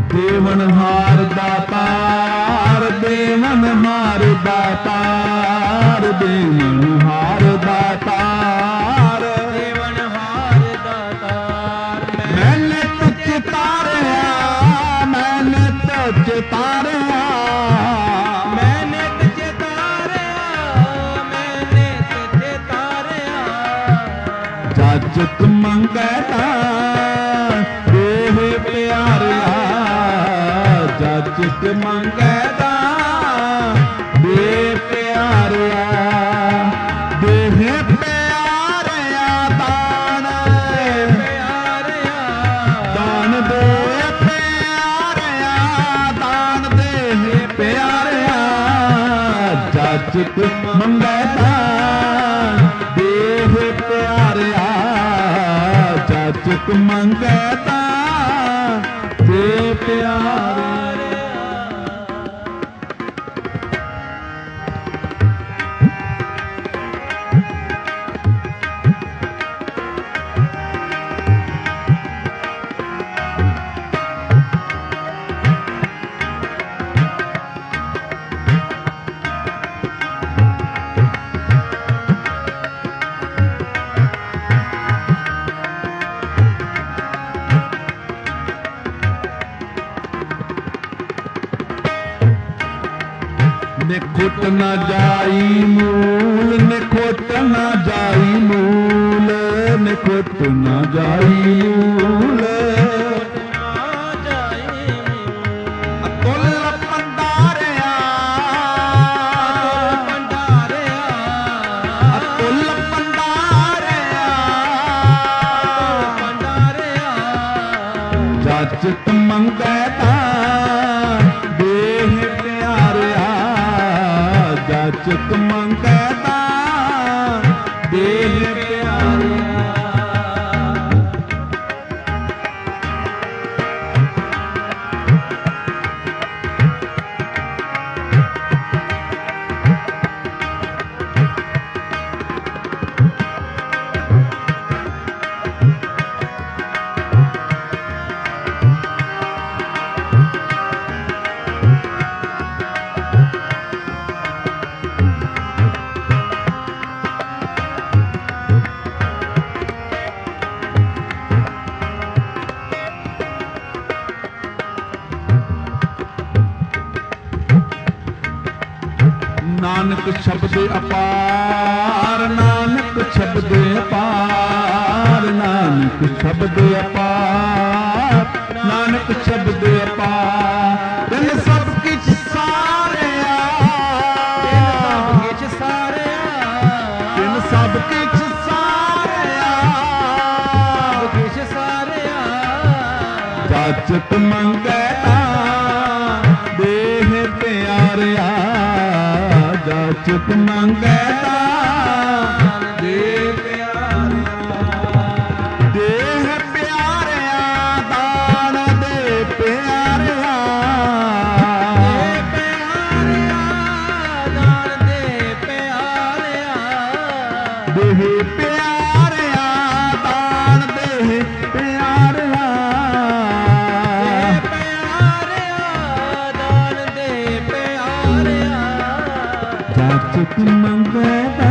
ਦੇਵਨਹਾਰ ਦਾਤਾਰ ਦੇਵਨਹਾਰ ਦਾਤਾਰ ਦੇਵਨਹਾਰ ਦਾਤਾਰ ਦੇਵਨਹਾਰ ਦਾਤਾਰ ਮੈਨੇ ਤੁਝ ਤਾਰਿਆ ਮੈਨੇ ਤੁਝ ਤਾਰਿਆ ਮੈਨੇ ਤੁਝੇ ਤਾਰਿਆ ਮੈਨੇ ਤੁਝੇ ਤਾਰਿਆ ਜਾਚਕ ਮੰਗਦਾ ਦੇਹ ਪਿਆਰਿਆ ਜਾਚਕ ਮੰਗਦਾ ਦੇਹ ਪਿਆਰਿਆ ਦੇਹ ਪਿਆਰਿਆ ਦਾਨ ਪਿਆਰਿਆ ਦਾਨ ਦੇ ਪਿਆਰਿਆ ਦਾਨ ਦੇ ਪਿਆਰਿਆ ਜਾਚਕ ਮੰਗਦਾ ਦੇਹ ਪਿਆਰਿਆ ਜਾਚਕ ਮੰਗਦਾ ਦੇ ਪਿਆਰਿਆ ਨਿਖੁੱਟ ਨਾ ਜਾਈ ਮੂਲ ਨਿਖੁੱਟ ਨਾ ਜਾਈ ਮੂਲ ਨਿਖੁੱਟ ਨਾ ਜਾਈ ਮੂਲ ਨਾ ਜਾਈ ਅਤੁੱਲ ਪੰਡਾਰਿਆ ਪੰਡਾਰਿਆ ਅਤੁੱਲ ਪੰਡਾਰਿਆ ਪੰਡਾਰਿਆ ਜਾਚਕ ਮੰਗਦਾ ਦੇਹ ਪਿਆਰਿਆ ਜਾਚਕ ਮੰਗਦਾ ਦੇਹ ਪਿਆਰਿਆ ਨਾਨਕ ਸ਼ਬਦ ਅਪਾਰ ਨਾਨਕ ਸ਼ਬਦ ਅਪਾਰ ਨਾਨਕ ਸ਼ਬਦ ਅਪਾਰ ਨਾਨਕ ਸ਼ਬਦ ਅਪਾਰ ਤੈਨ ਸਭ ਕਿਛ ਸਾਰਿਆ ਸਭ ਕਿਛ ਸਾਰਿਆ ਤੈਨ ਸਭ ਕਿਛ ਸਾਰਿਆ ਸਭ ਕਿਛ ਸਾਰਿਆ ਜਾਚਕ ਮੰਗਦਾ ਦੇਹ ਪਿਆਰਿਆ ਜਾਚਕ ਮੰਗਦਾ ਦੇਹ ਪਿਆਰਿਆ ਦੇਹ ਪਿਆਰਿਆ ਦਾਨ ਦੇ ਪਿਆਰਿਆ ਦੇ ਪਿਆਰਿਆ ਦਾਨ ਦੇ ਪਿਆਰਿਆ ਦੇਹ ਪਿਆਰਿਆ ਦਾਨ ਦੇ ਪਿਆਰਿਆ ਦੇ ਪਿਆਰਿਆ ਦਾਨ ਦੇ ਪਿਆਰਿਆ ਜਾਚਕ ਮੰਗਦਾ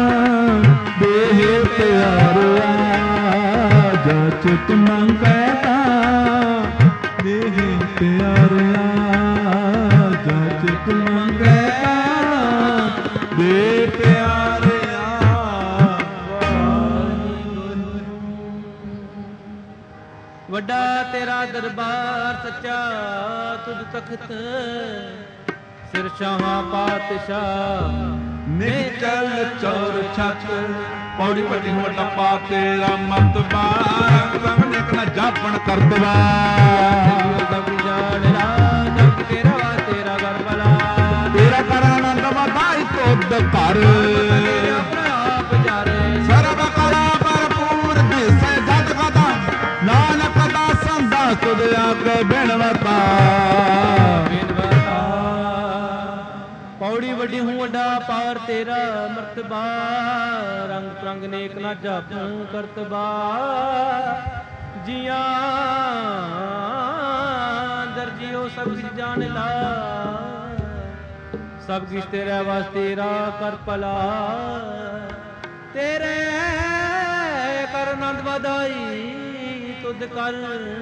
ਦੇਹ ਪਿਆਰਿਆ ਜਾਚਕ ਮੰਗਦਾ ਦੇਹ ਪਿਆਰਿਆ ਜਾਚਕ ਮੰਗਦਾ ਦੇਹ ਪਿਆਰਿਆ ਵੱਡਾ ਤੇਰਾ ਦਰਬਾਰ ਸੱਚਾ ਤੁਧ ਤਖਤ ਸਿਰ ਸ਼ਾਹਾਂ ਪਾਤਸ਼ਾਹ ਨਿਕਲ ਚੌਰ ਛੱਤ ਪੌੜੀ ਪੱਟੀ ਹੋ ਟੱਪਾ ਤੇਰਾ ਮਤਬਾ ਰੰਗ ਨਿਕ ਨਾ ਜਾਪਣ ਕਰਤਵਾ ਸਭ ਜਾਣ ਰਾ ਜਪ ਕੇ ਰਵਾ ਤੇਰਾ ਘਰ ਬਲਾ ਤੇਰਾ ਕਰ ਆਨੰਦ ਵਧਾਈ ਤੁਧ ਘਰ ਆਪਣਾ ਆਪ ਜਾਰੇ ਸਰਬ ਕਲਾ ਭਰਪੂਰ ਦਿਸੈ ਜਗ ਕਦਾ ਨਾਨਕ ਦਾ ਸੰਦਾ ਤੁਧ ਆਗੇ ਬਿਨਵਤਾ ਪੌੜੀ ਵੱਡੀ ਹੂੰ ਵੱਡਾ ਪਾਰ ਤੇਰਾ ਮਰਤਬਾ ਰੰਗ ਪ੍ਰੰਗ ਨੇਕ ਨਾ ਜਪ ਕਰਤਬਾ ਜੀਆਂ ਦਰ सब किछ जान ला, सब किछ तेरे वास्ते रा कर भला, तेरे कर आनंद वधाई तुद कर,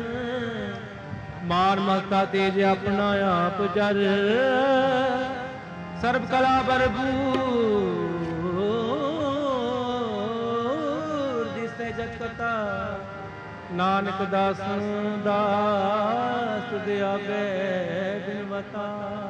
मान मस्ता तेज अपना आप जर, सर्व कला भरपूर जिसे जग करता, नानक दास दास तुझे आगे बिनवता।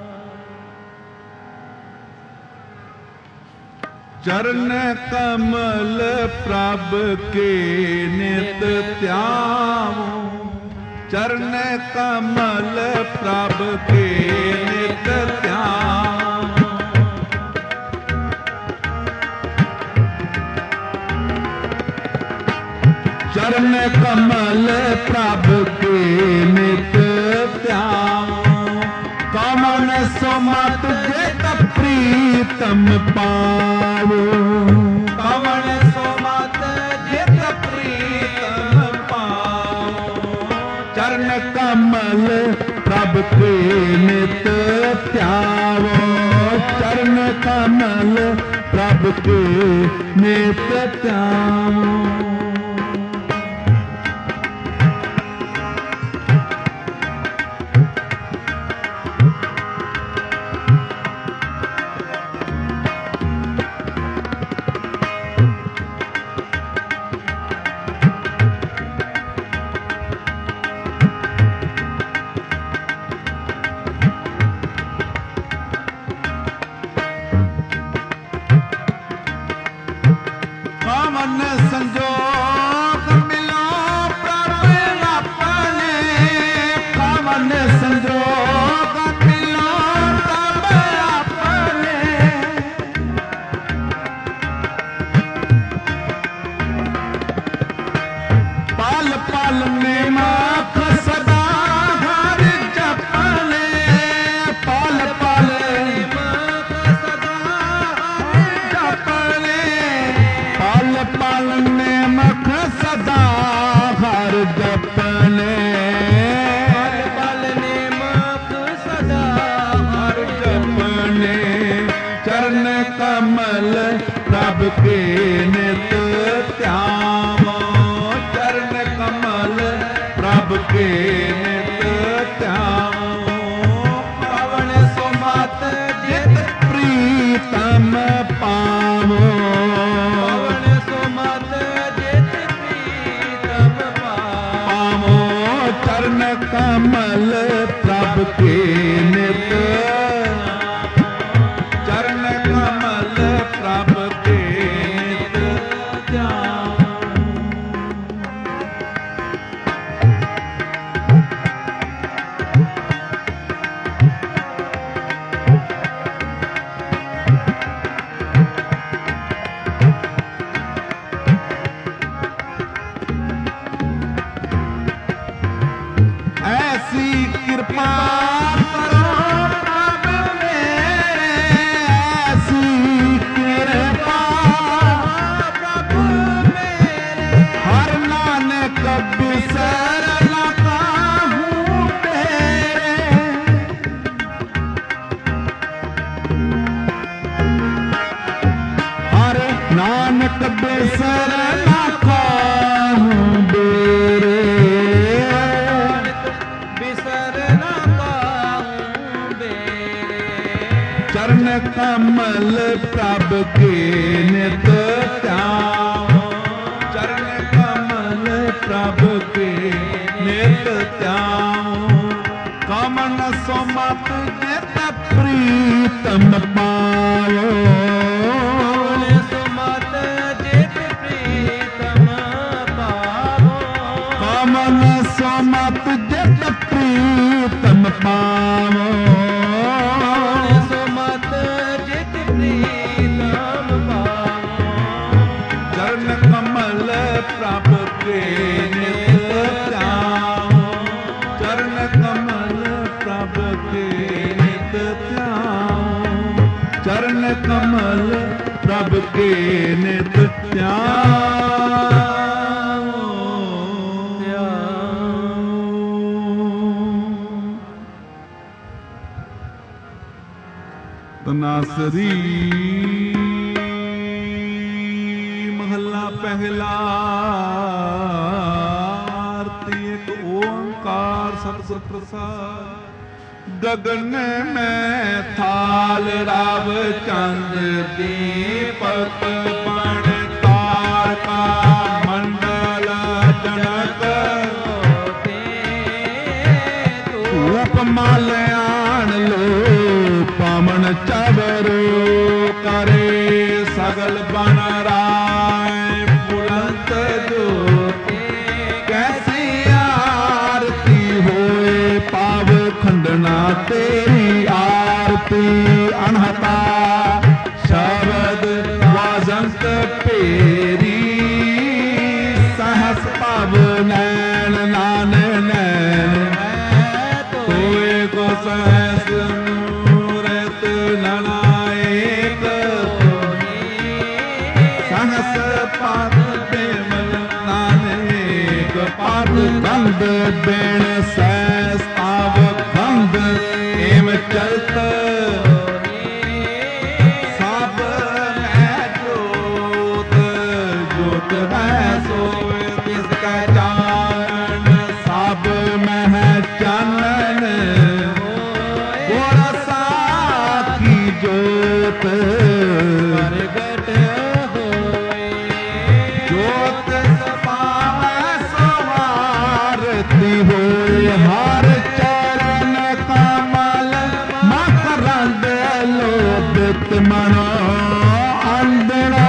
चरण कमल प्रभ के नित ध्याऊं, चरण कमल प्रभ के नित ध्याऊं, चरण कमल प्रभ के नित ध्याऊं, कमन सुमत जित प्रीतम पावो, कमन सुमत जित प्रीतम पावो, चरण कमल प्रभ के नित ध्यावो, चरण कमल प्रभ के नित ध्यावो। कमन संजोग मिलो प्रभ अपने, कमन संजोग मिलो प्रभ अपने, पल पल में माख सदा हर जपने, पल पल माख सदा हर जपने, पल पल में मख सदा हर जपने, पल पल ने मख सदा हर जपने, चरण कमल प्रभ के नित ध्यावो, चरण कमल प्रभ के नित ध्यावो, पवन सुमत जित प्रीतम पावो, चरण कमल प्रभ के नित, चरण कमल प्रभ के नित ध्याऊं। ऐसी कृपा करो प्रभ मेरे, ऐसी कृपा प्रभ मेरे, हर नानक बिसर न काहू तेरे, हर नानक बिसर न काहू तेरे, चरण कमल प्रभ के नित ध्यावो, चरण कमल प्रभ के नित ध्यावो, कमन सुमत जित प्रीतम पावो, सुमत जित प्रीतम पावो, कमन सुमत जित प्रीतम पावो, चरण कमल प्रभ के नित ध्यावो, चरण कमल प्रभ के नित ध्यावो, चरण कमल प्रभ के नित ध्यावो। ਤਨਾਸਰੀ ਮਹੱਲਾ ਪਹਿਲਾ। ਆਰਤੀ ਇੱਕ ਓੰਕਾਰ ਸਤਿਗੁਰ ਪ੍ਰਸਾਦ। ਗगन में थाल राव चंद दीपक बण तारका मंडल जनक धूप माल्याण लो पवन चवरो करे सगल बन राय बुलंद जोत कैसी आरती होए पाव खंडना तेरी आरती अनहता शब्द वाजंत पेरी सहस पव नैन नान नैन तोए को सहस मूरत ननाएक सहस पद बेमल नानेक पद बंद बेण सहस पाव बंद एम चलत सब मैं जोत जोत है सोए तिसका चानन सब मैं चानन गोर साखी जोत प्रगट होए जोत पावै सवारती होए हर चरण कमल मकरंद लोभित मनो अंदरो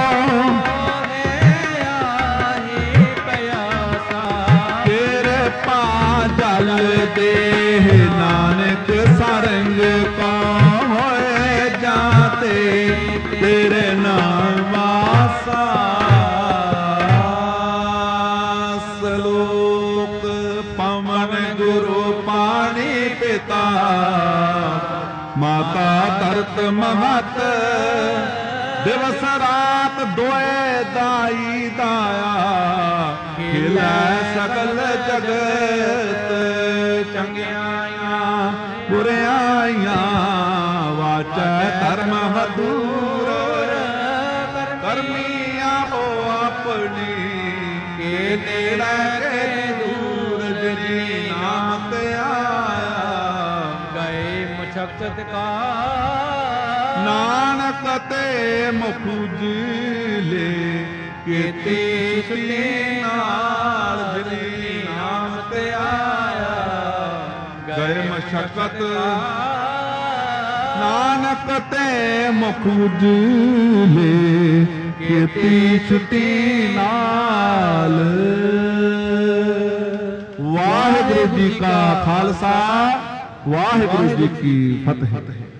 तेरे पा जल देह नानक सरंग को होए जाते तेरे नाम वासा। सलोक पवन गुरु पानी पिता माता तरत महत दिवस रात दोए दाई दाया खिलै सकल जगत चंगियाइयां बुरियाइयां वाचै धर्म हदूर करमिया हो अपनी के नेड़े के दूर जिनी नाम ते आया ਗਏ ਮੁਸ਼ਕਤ ਕਾ ਨਾਨਕ ਤੇ ਮੁਖ ਲੈ ਕੀਤੀ ਸੁਣੀ ਨਾਲ ਜਿਨੀ ਨਾਮ ਤੇ ਆਇਆ ਗਏ ਮਸ਼ਕਤ ਨਾਨਕ ਤੇ ਮੁਖ ਲੈ ਕੀਤੀ ਛੁੱਟੀ ਨਾਲ। ਵਾਹਿਗੁਰੂ ਜੀ ਕਾ ਖਾਲਸਾ ਵਾਹਿਗੁਰੂ ਜੀ ਕੀ ਫਤਿਹ।